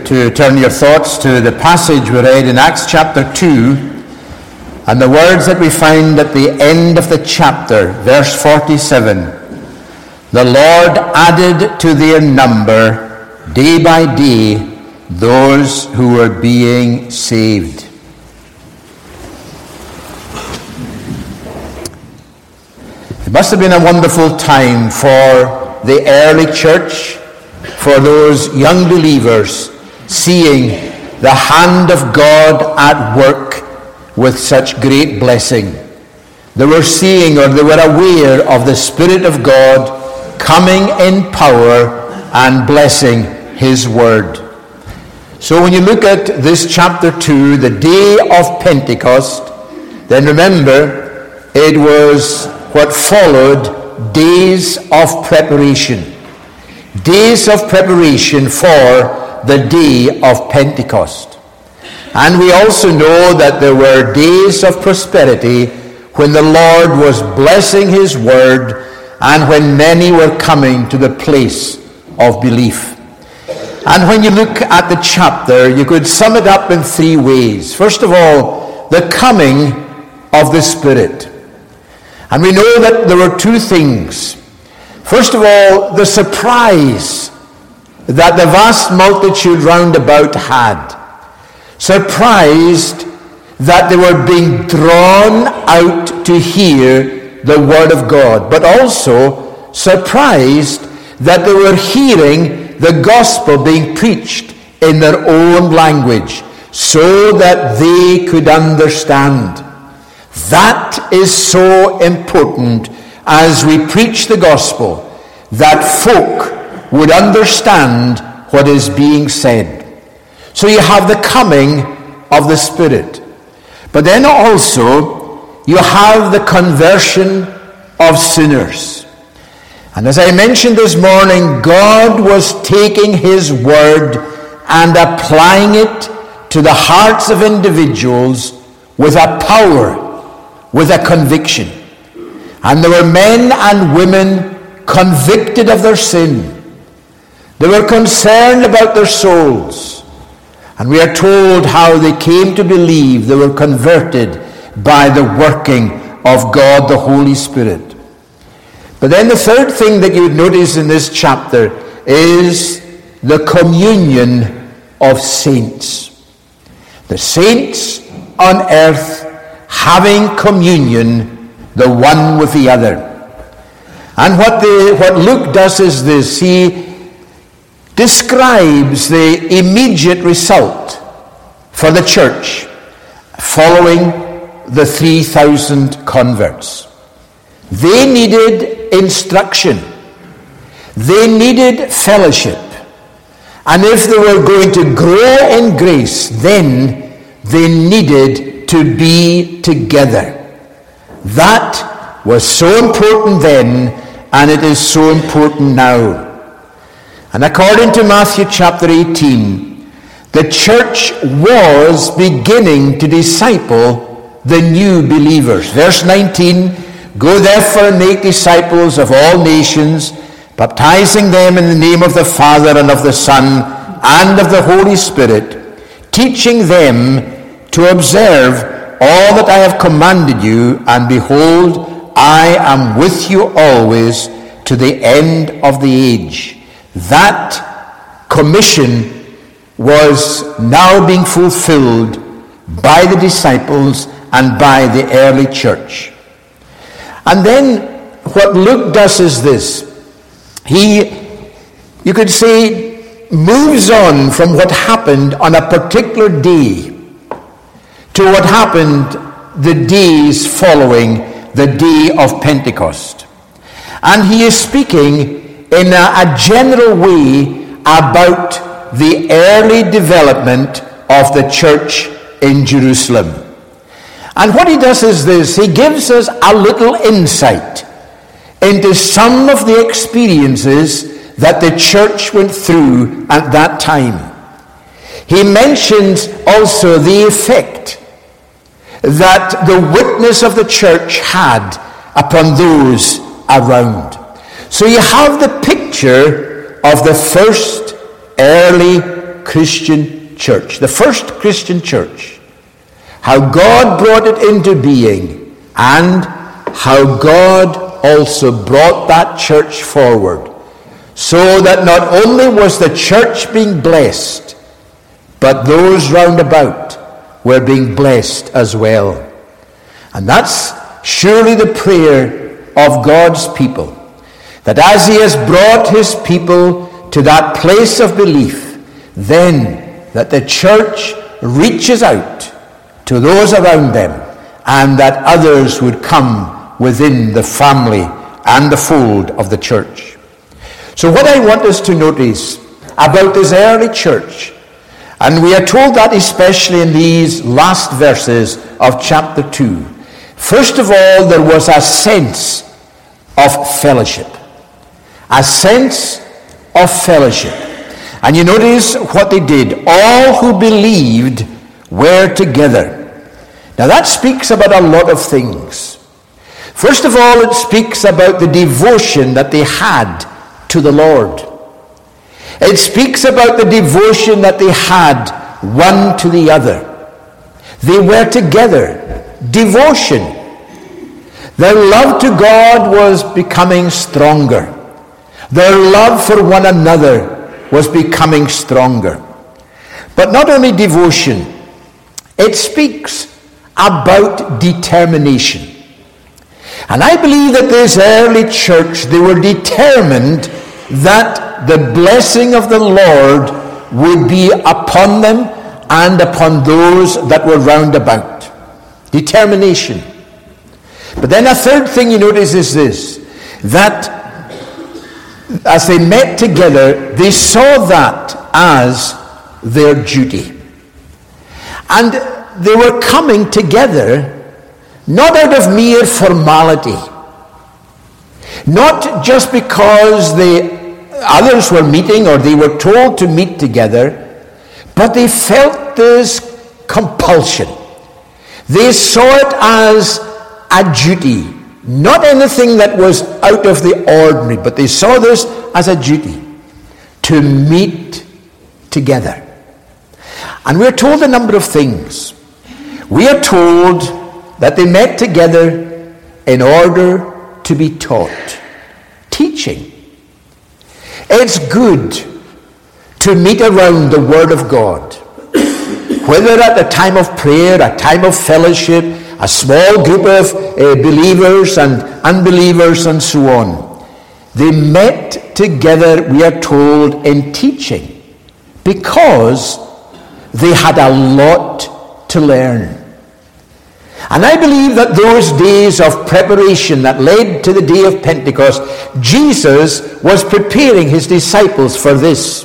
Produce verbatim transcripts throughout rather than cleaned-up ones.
to turn your thoughts to the passage we read in Acts chapter two, and the words that we find at the end of the chapter, verse forty-seven. The Lord added to their number day by day those who were being saved. It must have been a wonderful time for the early church, for those young believers, seeing the hand of God at work with such great blessing. They were seeing, or they were aware of the Spirit of God coming in power and blessing His Word. So when you look at this chapter two, the day of Pentecost, then remember it was what followed days of preparation. Days of preparation for the day of Pentecost. And we also know that there were days of prosperity when the Lord was blessing His Word and when many were coming to the place of belief. And when you look at the chapter, you could sum it up in three ways. First of all, the coming of the Spirit. And we know that there were two things. First of all, the surprise that the vast multitude round about had. Surprised that they were being drawn out to hear the Word of God, but also surprised that they were hearing the gospel being preached in their own language so that they could understand. That is so important as we preach the gospel, that folk would understand what is being said. So you have the coming of the Spirit. But then also you have the conversion of sinners. And as I mentioned this morning, God was taking His Word and applying it to the hearts of individuals with a power, with a conviction. And there were men and women convicted of their sin. They were concerned about their souls. And we are told how they came to believe. They were converted by the working of God, the Holy Spirit. But then the third thing that you would notice in this chapter is the communion of saints. The saints on earth having communion, the one with the other. And what, the, what Luke does is this. He describes the immediate result for the church following the three thousand converts. They needed instruction. They needed fellowship. And if they were going to grow in grace, then they needed to be together. That was so important then, and it is so important now. And according to Matthew chapter eighteen, the church was beginning to disciple the new believers. Verse nineteen, go therefore and make disciples of all nations, baptizing them in the name of the Father and of the Son and of the Holy Spirit, teaching them to observe all that I have commanded you, and behold, I am with you always to the end of the age. That commission was now being fulfilled by the disciples and by the early church. And then what Luke does is this. He, you could say, moves on from what happened on a particular day to what happened the days following the day of Pentecost. And he is speaking in a, a general way about the early development of the church in Jerusalem. And what he does is this. He gives us a little insight into some of the experiences that the church went through at that time. He mentions also the effect that the witness of the church had upon those around. So you have the picture of the first early Christian church, the first Christian church, how God brought it into being, and how God also brought that church forward, so that not only was the church being blessed, but those round about were being blessed as well. And that's surely the prayer of God's people, that as he has brought his people to that place of belief, then that the church reaches out to those around them, and that others would come within the family and the fold of the church. So what I want us to notice about this early church, and we are told that especially in these last verses of chapter two, first of all, there was a sense of fellowship. A sense of fellowship. And you notice what they did. All who believed were together. Now that speaks about a lot of things. First of all, it speaks about the devotion that they had to the Lord. It speaks about the devotion that they had one to the other. They were together. Devotion. Their love to God was becoming stronger. Their love for one another was becoming stronger. But not only devotion, it speaks about determination. And I believe that this early church, they were determined that the blessing of the Lord would be upon them and upon those that were round about. Determination. But then a third thing you notice is this, that as they met together, they saw that as their duty. And they were coming together not out of mere formality, not just because the others were meeting or they were told to meet together, but they felt this compulsion. They saw it as a duty, not anything that was out of the ordinary, but they saw this as a duty to meet together. And we're told a number of things. We are told that they met together in order to be taught. Teaching. It's good to meet around the Word of God, whether at a time of prayer, a time of fellowship, a small group of uh, believers and unbelievers and so on. They met together, we are told, in teaching, because they had a lot to learn. And I believe that those days of preparation that led to the day of Pentecost, Jesus was preparing his disciples for this.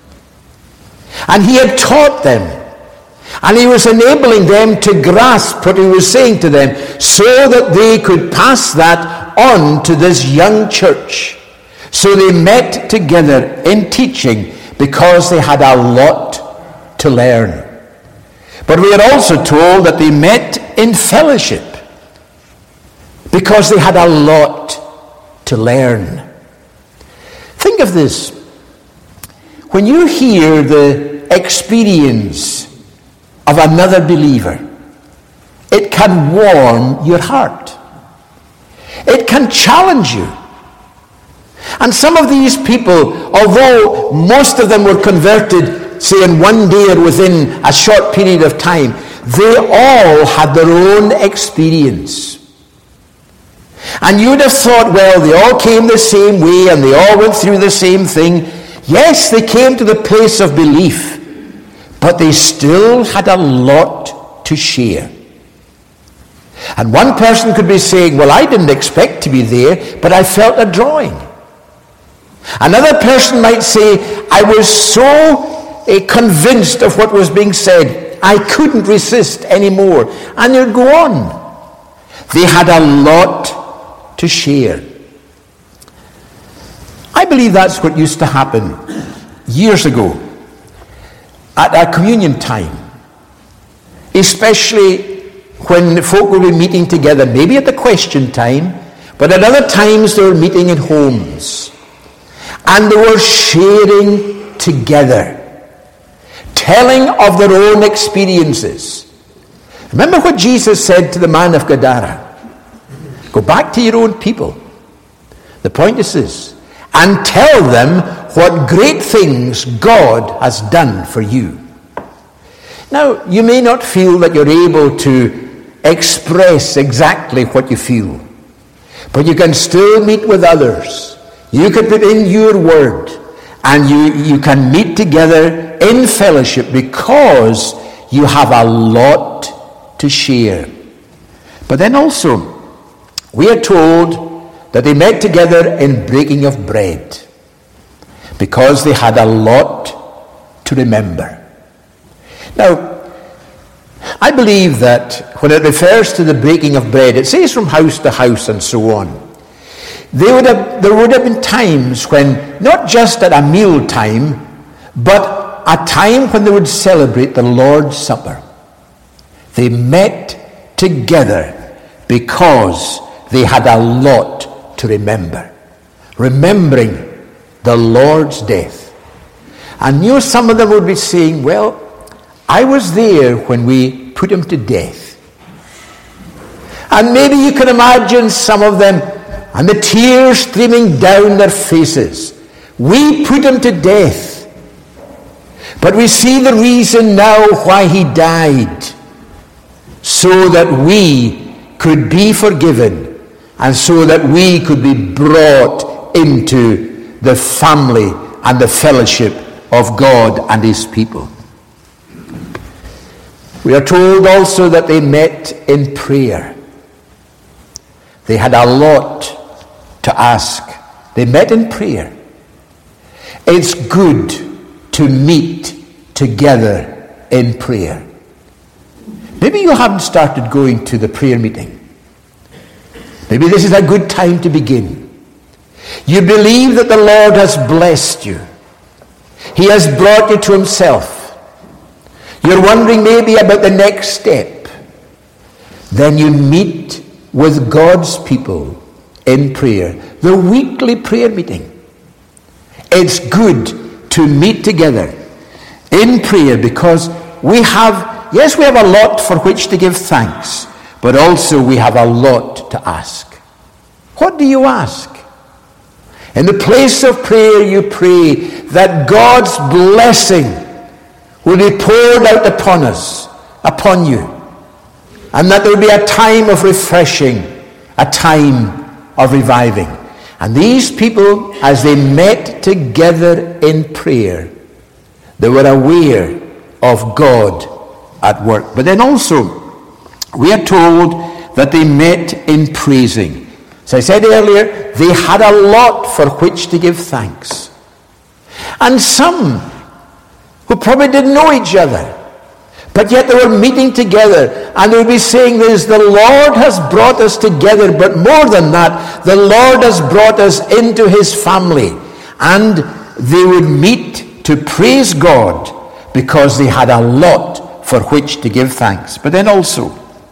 And he had taught them. And he was enabling them to grasp what he was saying to them, so that they could pass that on to this young church. So they met together in teaching because they had a lot to learn. But we are also told that they met in fellowship because they had a lot to learn. Think of this. When you hear the experience of another believer, it can warm your heart. It can challenge you. And some of these people, although most of them were converted, say in one day or within a short period of time, they all had their own experience. And you'd have thought, well, they all came the same way and they all went through the same thing. Yes, they came to the place of belief, but they still had a lot to share. And one person could be saying, well, I didn't expect to be there, but I felt a drawing. Another person might say, I was so uh, convinced of what was being said, I couldn't resist anymore. And they'd go on. They had a lot to share. I believe that's what used to happen years ago at our communion time, especially when folk would be meeting together, maybe at the question time, but at other times they were meeting in homes. And they were sharing together. telling of their own experiences. Remember what Jesus said to the man of Gadara. Go back to your own people. The point is this. And tell them what great things God has done for you. Now, you may not feel that you're able to express exactly what you feel. But you can still meet with others. You can put in your word. And you, you can meet together in fellowship because you have a lot to share. But then also, we are told that they met together in breaking of bread because they had a lot to remember. Now, I believe that when it refers to the breaking of bread, it says from house to house and so on. They would have, there would have been times when, not just at a meal time, but a time when they would celebrate the Lord's Supper. They met together because they had a lot to remember. Remembering the Lord's death. And you know, some of them would be saying, well, I was there when we put him to death. And maybe you can imagine some of them, and the tears streaming down their faces. We put him to death. But we see the reason now why he died. So that we could be forgiven. And so that we could be brought into the family and the fellowship of God and his people. We are told also that they met in prayer. They had a lot to ask. They met in prayer. It's good to meet together in prayer. Maybe you haven't started going to the prayer meeting. Maybe this is a good time to begin. You believe that the Lord has blessed you. He has brought you to himself. You're wondering maybe about the next step. Then you meet with God's people in prayer. The weekly prayer meeting. It's good to meet together in prayer because we have, yes, we have a lot for which to give thanks, but also we have a lot to ask. What do you ask? In the place of prayer you pray that God's blessing will be poured out upon us, upon you, and that there will be a time of refreshing, a time of reviving. And these people, as they met together in prayer, they were aware of God at work. But then also, we are told that they met in praising. As I said earlier, they had a lot for which to give thanks. And some who probably didn't know each other, but yet they were meeting together, and they would be saying this, the Lord has brought us together, but more than that, the Lord has brought us into his family. And they would meet to praise God because they had a lot for which to give thanks. But then also,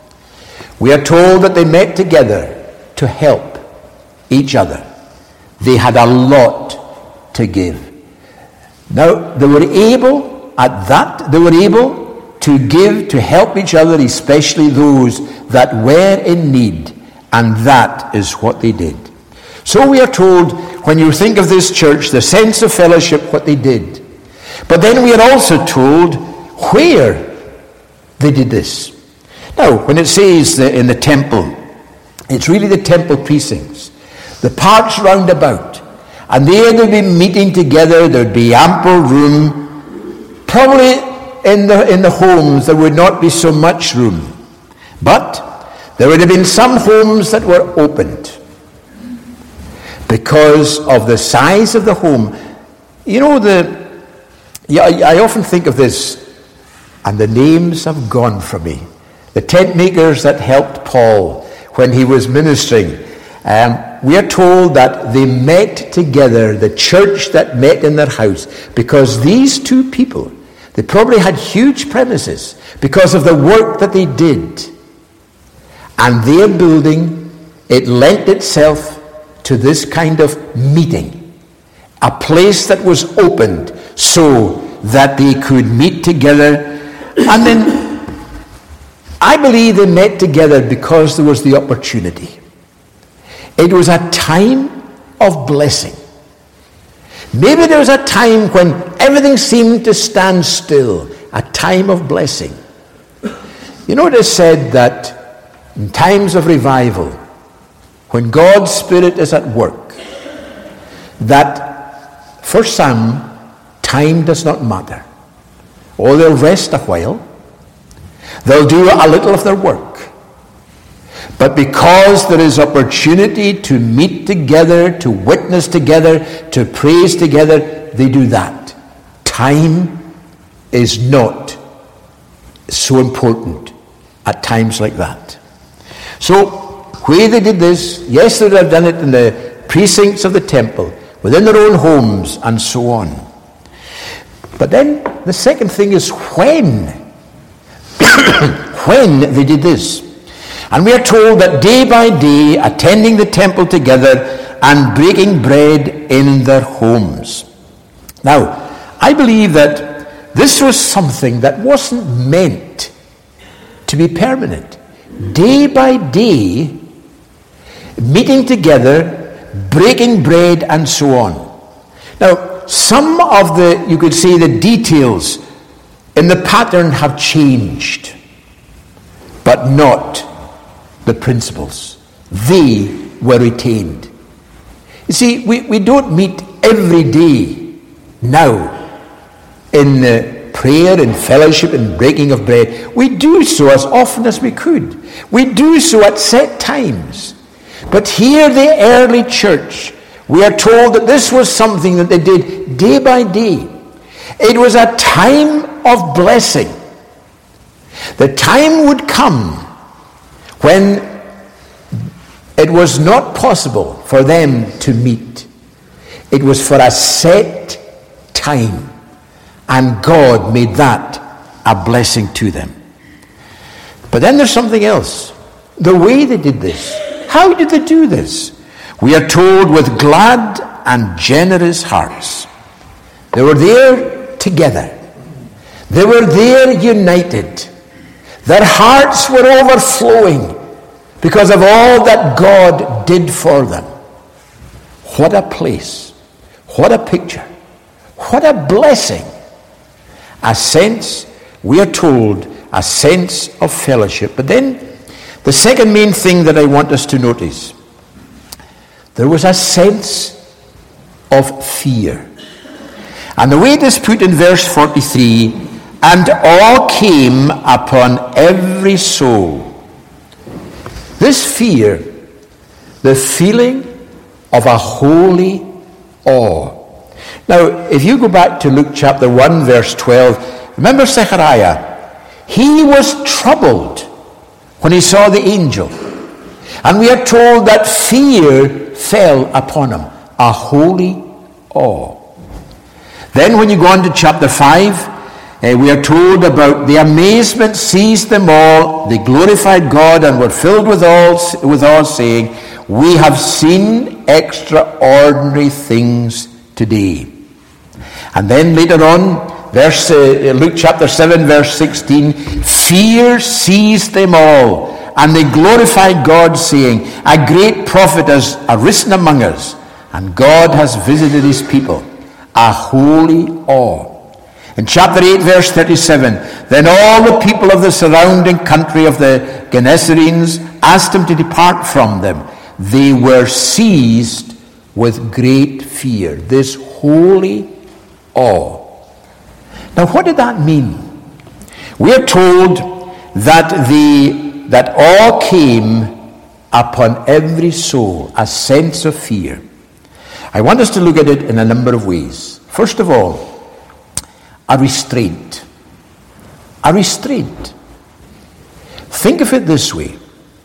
we are told that they met together to help each other. They had a lot to give. Now, they were able, at that, they were able to give, to help each other, especially those that were in need. And that is what they did. So we are told, when you think of this church, the sense of fellowship, what they did. But then we are also told where they did this. Now, when it says in the temple, it's really the temple precincts, the parts round about. And there they'd be meeting together, there'd be ample room. Probably in the, in the homes there would not be so much room. But there would have been some homes that were opened because of the size of the home. You know, the yeah, I, I often think of this, and the names have gone from me. The tent makers that helped Paul when he was ministering. Um, we are told that they met together, the church that met in their house, because these two people, they probably had huge premises because of the work that they did. And their building, it lent itself to this kind of meeting. A place that was opened so that they could meet together. And then I believe they met together because there was the opportunity. It was a time of blessing. Maybe there was a time when everything seemed to stand still, a time of blessing. You know, it is said that in times of revival, when God's Spirit is at work, that for some, time does not matter. Oh, they'll rest a while. They'll do a little of their work. But because there is opportunity to meet together, to witness together, to praise together, they do that. Time is not so important at times like that. So, where they did this, yes, they would have done it in the precincts of the temple, within their own homes, and so on. But then the second thing is when. When they did this. And we are told that day by day, attending the temple together and breaking bread in their homes. Now, I believe that this was something that wasn't meant to be permanent. Day by day, meeting together, breaking bread, and so on. Now, some of the, you could say, the details in the pattern have changed, but not the principles. They were retained. You see, we, we don't meet every day now in uh, prayer and fellowship and breaking of bread. We do so as often as we could. We do so at set times. But here, the early church, we are told that this was something that they did day by day. It was a time of blessing. The time would come when it was not possible for them to meet. It was for a set time. And God made that a blessing to them. But then there's something else. The way they did this. How did they do this? We are told with glad and generous hearts. They were there together. They were there united. Their hearts were overflowing because of all that God did for them. What a place. What a picture. What a blessing. A sense, we are told, a sense of fellowship. But then, the second main thing that I want us to notice, there was a sense of fear. And the way it is put in verse forty-three, and awe came upon every soul. This fear, the feeling of a holy awe. Now, if you go back to Luke chapter one, verse twelve, remember Zechariah? He was troubled when he saw the angel. And we are told that fear fell upon him, a holy awe. Then when you go on to chapter five, uh, we are told about the amazement seized them all. They glorified God and were filled with all, with all saying, we have seen extraordinary things today. And then later on, verse uh, Luke chapter seven, verse sixteen, fear seized them all, and they glorified God, saying, a great prophet has arisen among us, and God has visited his people. A holy awe. In chapter eight, verse thirty-seven, then all the people of the surrounding country of the Gennesarenes asked him to depart from them. They were seized with great fear. This holy awe. Now, what did that mean? We are told that the that awe came upon every soul, a sense of fear. I want us to look at it in a number of ways. First of all, a restraint. A restraint. Think of it this way.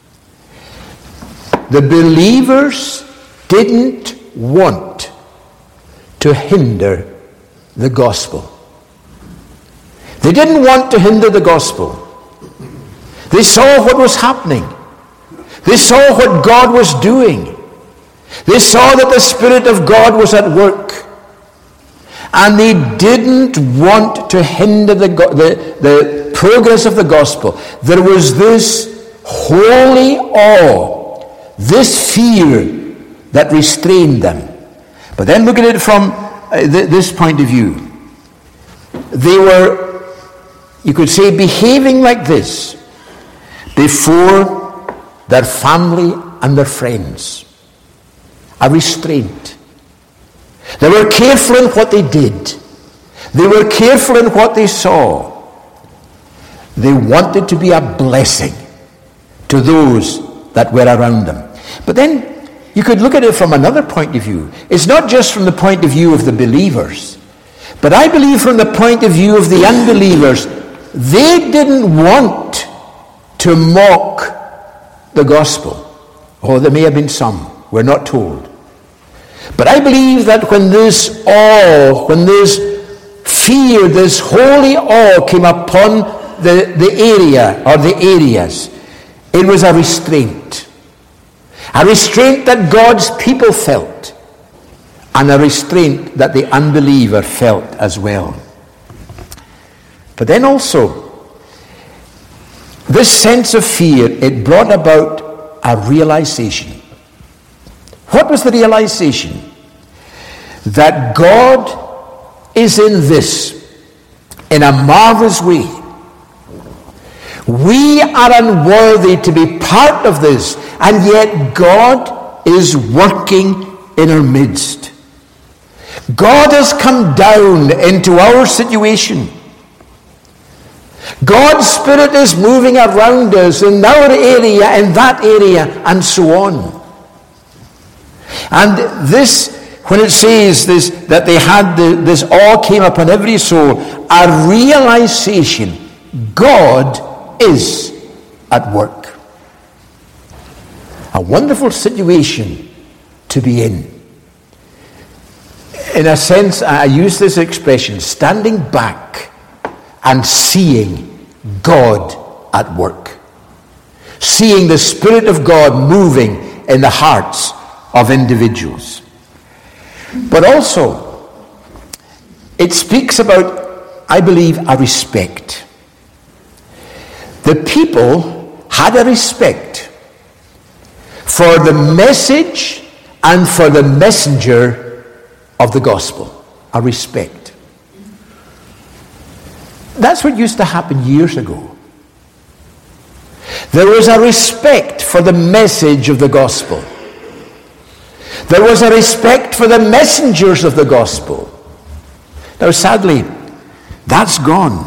The believers didn't want to hinder the gospel. They didn't want to hinder the gospel. They saw what was happening. They saw what God was doing. They saw that the Spirit of God was at work. And they didn't want to hinder the, the, the progress of the gospel. There was this holy awe, this fear that restrained them. But then look at it from uh, th- this point of view. They were, you could say, behaving like this before their family and their friends. A restraint. They were careful in what they did. They were careful in what they saw. They wanted to be a blessing to those that were around them. But then you could look at it from another point of view. It's not just from the point of view of the believers, but I believe from the point of view of the unbelievers. They didn't want to mock the gospel. Oh, there may have been some. We're not told. But I believe that when this awe, when this fear, this holy awe came upon the, the area or the areas, it was a restraint. A restraint that God's people felt, and a restraint that the unbeliever felt as well. But then also, this sense of fear, it brought about a realization. What was the realization? That God is in this in a marvelous way. We are unworthy to be part of this, and yet God is working in our midst. God has come down into our situation. God's Spirit is moving around us in our area, in that area, and so on. And this, when it says this, that they had the, this awe came upon every soul, a realization God is at work. A wonderful situation to be in. In a sense, I use this expression, standing back and seeing God at work. Seeing the Spirit of God moving in the hearts of individuals. But also, it speaks about, I believe, a respect. The people had a respect for the message and for the messenger of the gospel. A respect. That's what used to happen years ago. There was a respect for the message of the gospel. There was a respect for the messengers of the gospel. Now, sadly, that's gone.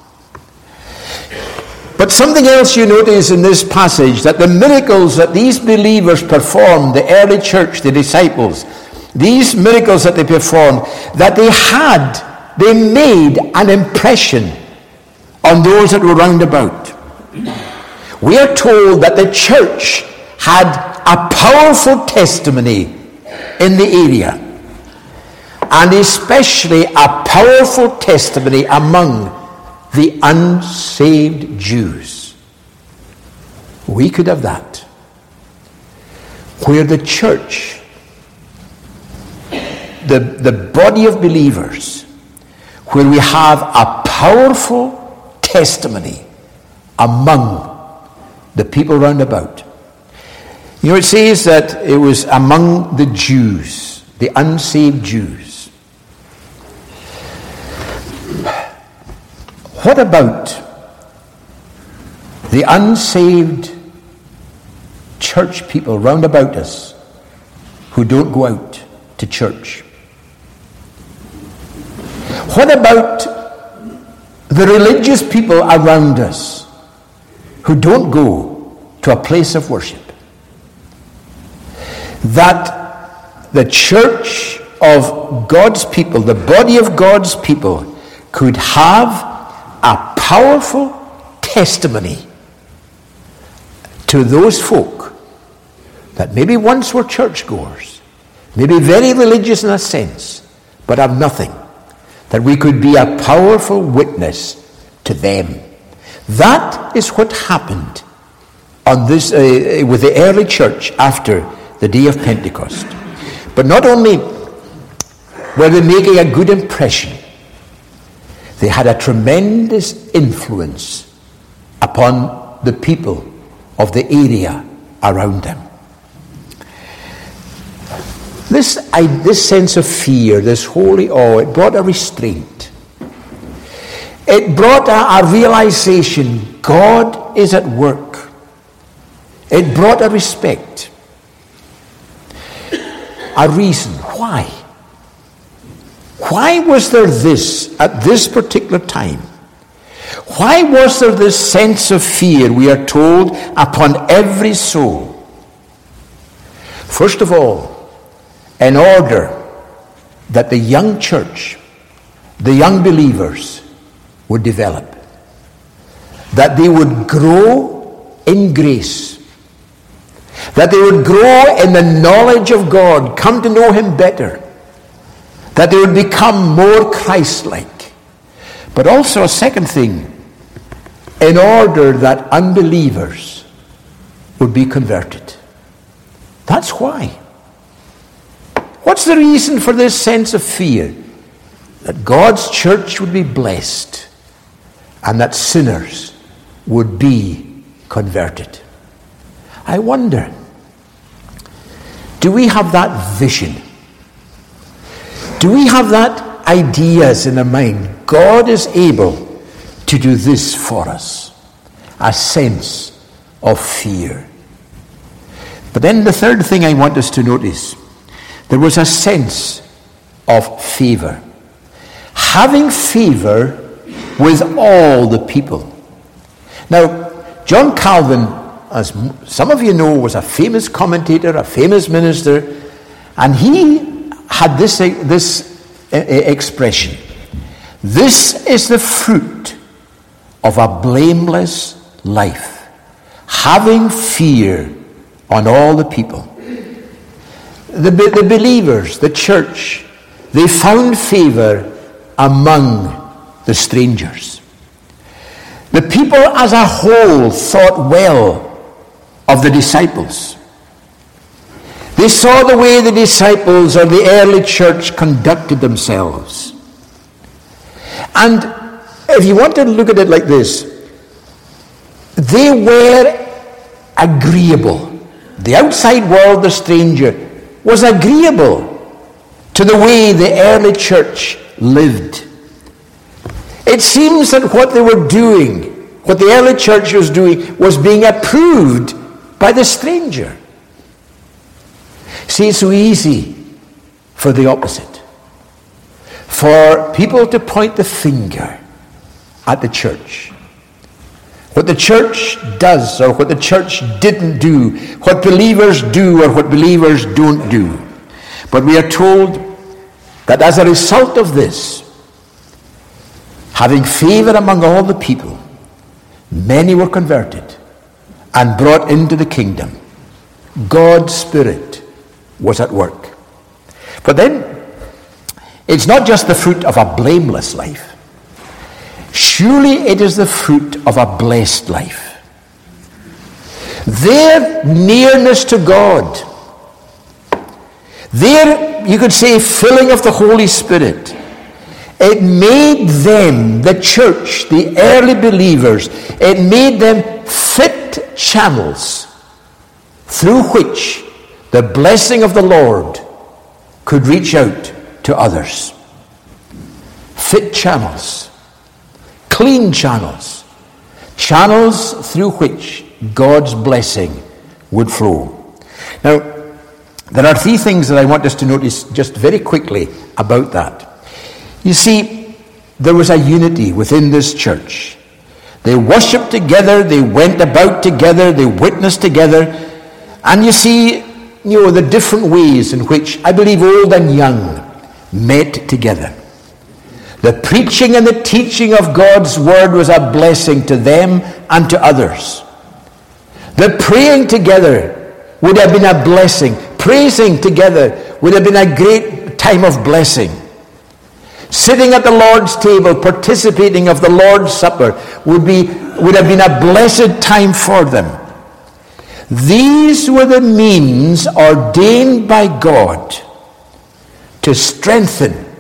But something else you notice in this passage, that the miracles that these believers performed, the early church, the disciples, these miracles that they performed, that they had, they made an impression on those that were round about. We are told that the church had a powerful testimony in the area, and especially a powerful testimony among the unsaved Jews. We could have that, where the church, the, the body of believers, where we have a powerful testimony among the people round about. You know, it says that it was among the Jews, the unsaved Jews. What about the unsaved church people round about us who don't go out to church? What about the religious people around us who don't go to a place of worship? That the church of God's people, the body of God's people, could have a powerful testimony to those folk that maybe once were churchgoers, maybe very religious in a sense, but have nothing, that we could be a powerful witness to them. That is what happened on this uh, with the early church after the day of Pentecost. But not only were they making a good impression? They had a tremendous influence upon the people of the area around them. This, I, this sense of fear, this holy awe, it brought a restraint. It brought a, a realization God is at work. It brought a respect. A reason. Why? Why was there this at this particular time? Why was there this sense of fear, we are told, upon every soul? First of all, in order that the young church, the young believers, would develop. That they would grow in grace. That they would grow in the knowledge of God, come to know Him better. That they would become more Christ-like. But also a second thing, in order that unbelievers would be converted. That's why. What's the reason for this sense of fear? That God's church would be blessed and that sinners would be converted. I wonder, do we have that vision? Do we have that ideas in our mind? God is able to do this for us. A sense of fear. But then the third thing I want us to notice, there was a sense of favor. Having favor with all the people. Now, John Calvin, as some of you know, was a famous commentator, a famous minister, and he had this, this expression. This is the fruit of a blameless life, having fear on all the people. The, the believers, the church, they found favor among the strangers. The people as a whole thought well of the disciples. They saw the way the disciples or the early church conducted themselves. And if you want to look at it like this, they were agreeable. The outside world, the stranger, was agreeable to the way the early church lived. It seems that what they were doing, what the early church was doing, was being approved by the stranger. See, it's so easy for the opposite. For people to point the finger at the church. What the church does or what the church didn't do, what believers do or what believers don't do. But we are told that as a result of this, having favor among all the people, many were converted and brought into the kingdom. God's Spirit was at work. But then, it's not just the fruit of a blameless life. Surely it is the fruit of a blessed life. Their nearness to God, their, you could say, filling of the Holy Spirit, it made them, the church, the early believers, it made them fit channels through which the blessing of the Lord could reach out to others. Fit channels. Clean channels. Channels through which God's blessing would flow. Now, there are three things that I want us to notice just very quickly about that. You see, there was a unity within this church. They worshipped together, they went about together, they witnessed together. And you see, you know, the different ways in which, I believe, old and young met together. The preaching and the teaching of God's word was a blessing to them and to others. The praying together would have been a blessing. Praising together would have been a great time of blessing. Sitting at the Lord's table, participating of the Lord's Supper would be would have been a blessed time for them. These were the means ordained by God to strengthen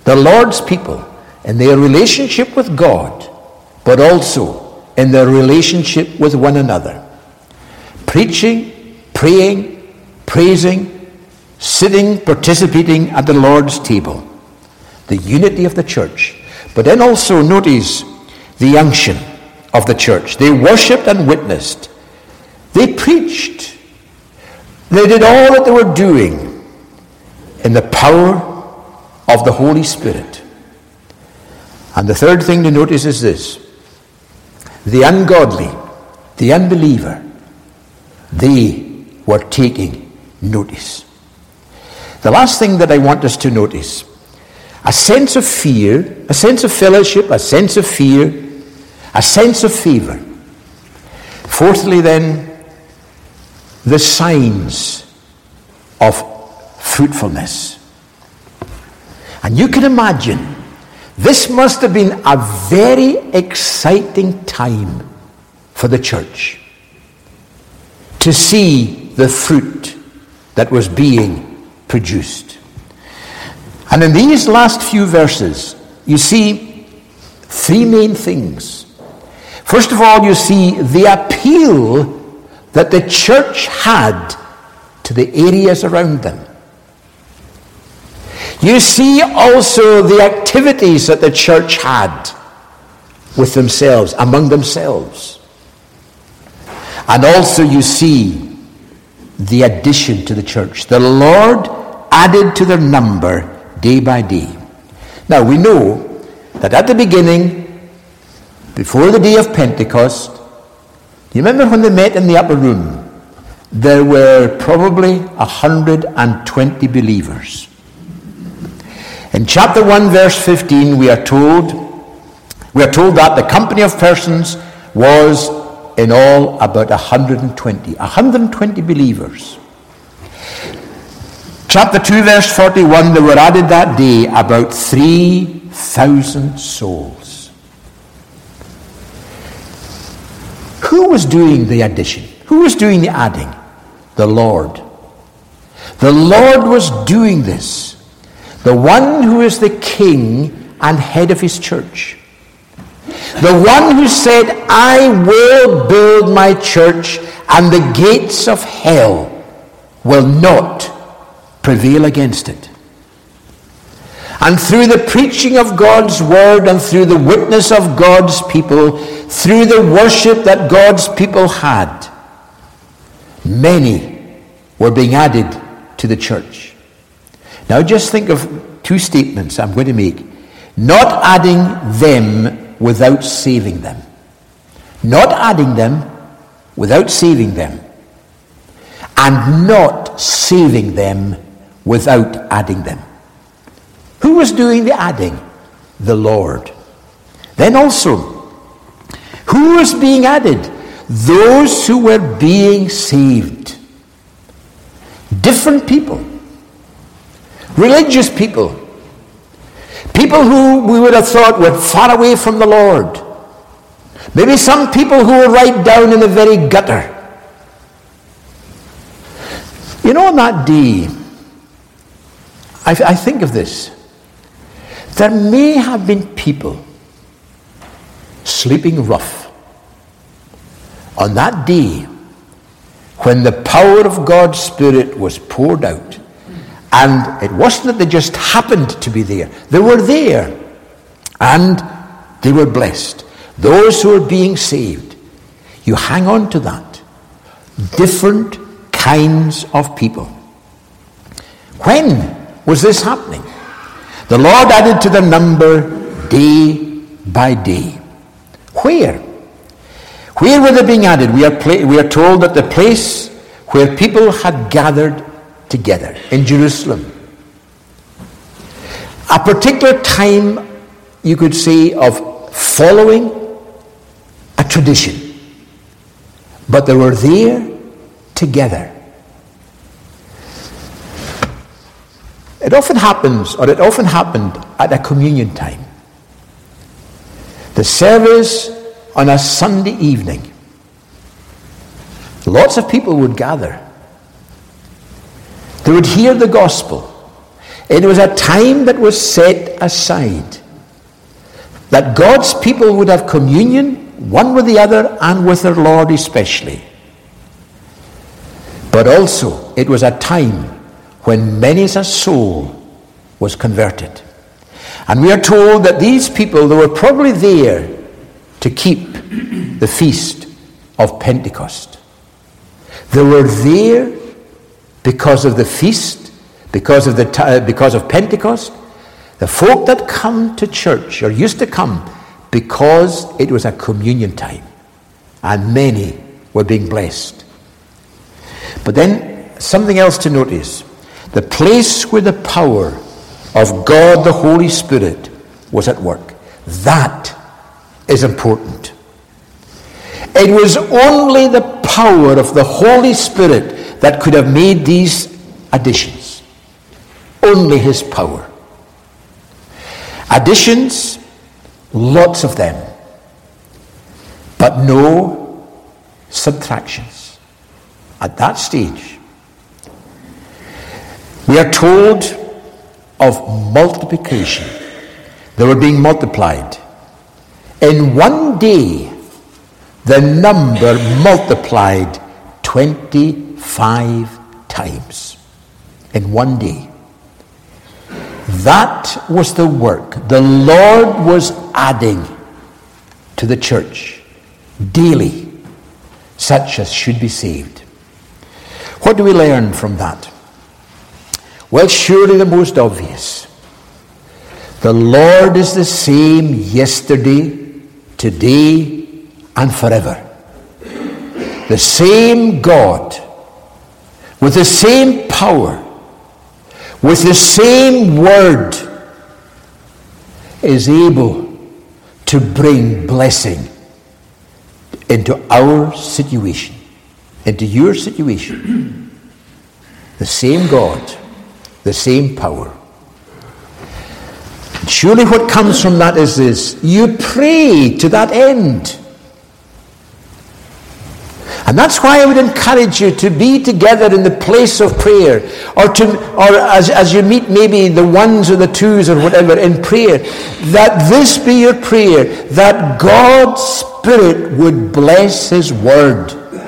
the Lord's people, in their relationship with God, but also in their relationship with one another. Preaching, praying, praising, sitting, participating at the Lord's table. The unity of the church. But then also notice the unction of the church. They worshipped and witnessed. They preached. They did all that they were doing in the power of the Holy Spirit. And the third thing to notice is this. The ungodly, the unbeliever, they were taking notice. The last thing that I want us to notice, a sense of fear, a sense of fellowship, a sense of fear, a sense of favor. Fourthly then, the signs of fruitfulness. And you can imagine, this must have been a very exciting time for the church to see the fruit that was being produced. And in these last few verses, you see three main things. First of all, you see the appeal that the church had to the areas around them. You see also the activities that the church had with themselves, among themselves. And also you see the addition to the church. The Lord added to their number day by day. Now we know that at the beginning, before the day of Pentecost, you remember when they met in the upper room, there were probably one hundred twenty believers. In chapter one, verse fifteen, we are told, we are told that the company of persons was in all about one hundred twenty. one hundred twenty believers. Chapter two, verse forty-one, there were added that day about three thousand souls. Who was doing the addition? Who was doing the adding? The Lord. The Lord was doing this. The one who is the king and head of his church. The one who said, I will build my church and the gates of hell will not prevail against it. And through the preaching of God's word and through the witness of God's people, through the worship that God's people had, many were being added to the church. Now just think of two statements I'm going to make. Not adding them without saving them. Not adding them without saving them. And not saving them without adding them. Who was doing the adding? The Lord. Then also, who was being added? Those who were being saved. Different people. Religious people. People who we would have thought were far away from the Lord. Maybe some people who were right down in the very gutter. You know, on that day, I, I think of this. There may have been people sleeping rough on that day when the power of God's Spirit was poured out. And it wasn't that they just happened to be there. They were there. And they were blessed. Those who are being saved. You hang on to that. Different kinds of people. When was this happening? The Lord added to their number day by day. Where? Where were they being added? We are, pla- we are told that the place where people had gathered together in Jerusalem. A particular time, you could say, of following a tradition. But they were there together. It often happens, or it often happened at a communion time. The service on a Sunday evening. Lots of people would gather. They would hear the gospel. It was a time that was set aside, that God's people would have communion, one with the other and with their Lord especially. But also, it was a time when many a soul was converted. And we are told that these people, they were probably there to keep the feast of Pentecost. They were there because of the feast, because of the t- because of Pentecost. The folk that come to church, or used to come, because it was a communion time, and many were being blessed. But then, something else to notice. The place where the power of God the Holy Spirit was at work. That is important. It was only the power of the Holy Spirit that could have made these additions. Only his power. Additions, lots of them, but no subtractions. At that stage, we are told of multiplication. They were being multiplied. In one day, the number multiplied twenty-five times. In one day. That was the work. The Lord was adding to the church daily, such as should be saved. What do we learn from that? Well, surely the most obvious. The Lord is the same yesterday, today, and forever. The same God, with the same power, with the same word, is able to bring blessing into our situation, into your situation. The same God, the same power. Surely what comes from that is this: you pray to that end. And that's why I would encourage you to be together in the place of prayer, or to, or as, as you meet maybe the ones or the twos or whatever in prayer, that this be your prayer, that God's Spirit would bless his word.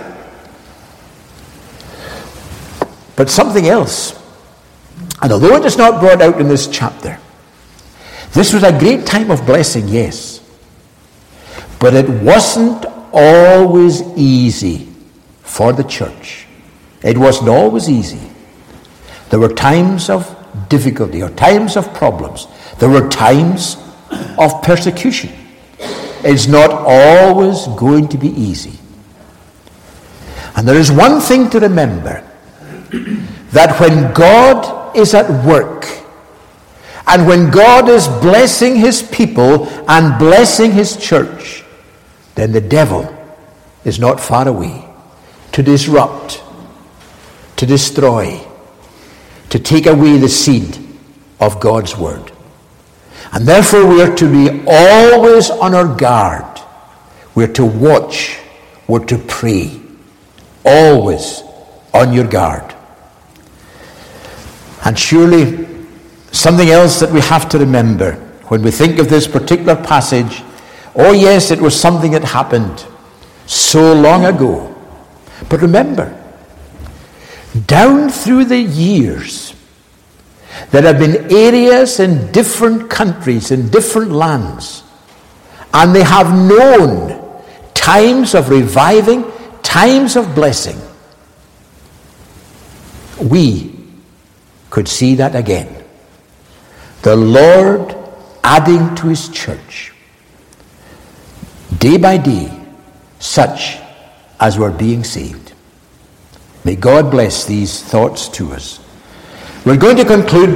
But something else, and although it is not brought out in this chapter, this was a great time of blessing, yes, but it wasn't always easy for the church. It wasn't always easy. There were times of difficulty, or times of problems. There were times of persecution. It's not always going to be easy. And there is one thing to remember, that when God is at work, and when God is blessing his people and blessing his church, then the devil is not far away to disrupt, to destroy, to take away the seed of God's word. And therefore we are to be always on our guard. We're to watch. We're to pray. Always on your guard. And surely something else that we have to remember when we think of this particular passage, oh yes, it was something that happened so long ago. But remember, down through the years, there have been areas in different countries, in different lands, and they have known times of reviving, times of blessing. We could see that again. The Lord adding to his church, day by day, such as were being saved. May God bless these thoughts to us. We're going to conclude